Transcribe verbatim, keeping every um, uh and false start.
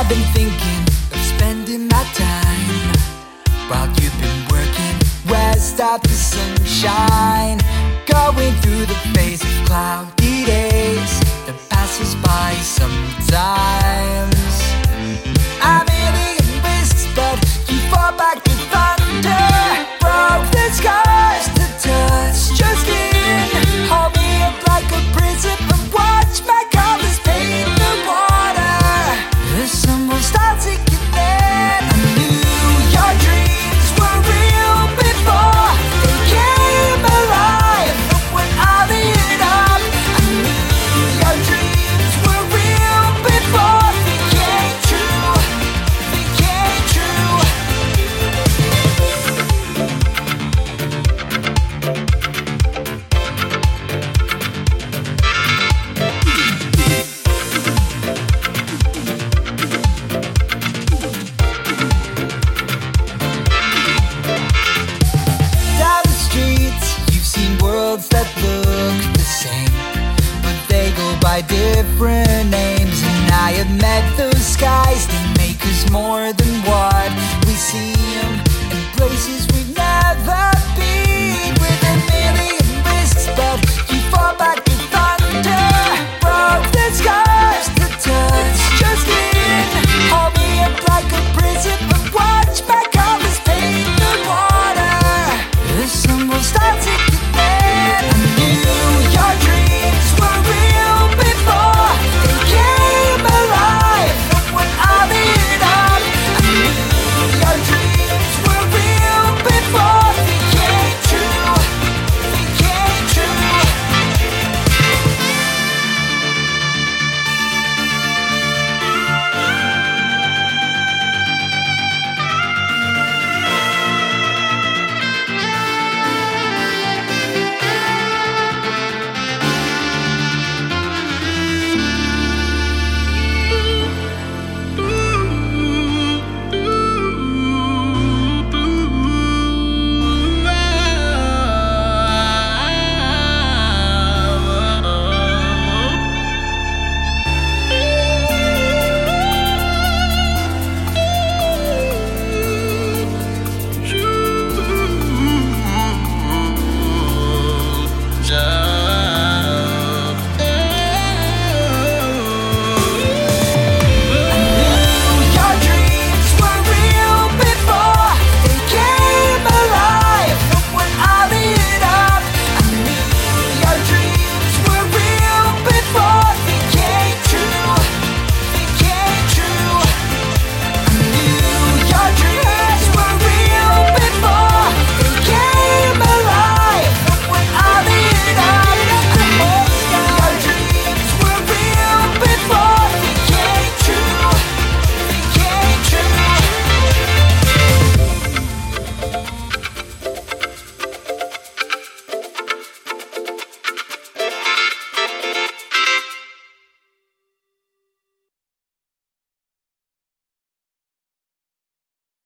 I've been thinking of spending my time while you've been working west of the sunshine, going through the phase of cloudy days that passes by sometimes. A million risks, but you fall back to thunder. Broke the scars to touch your skin. Hold me up like a prison and watch my colors paint the water. The sun will start sinking in. I knew your dreams were real before they came alive. But when I lit up, I knew your dreams were real before they came true. They came true. Down the streets, you've seen worlds that look the same, but they go by different names. And I have met those skies that make us more than what we see 'em, and places we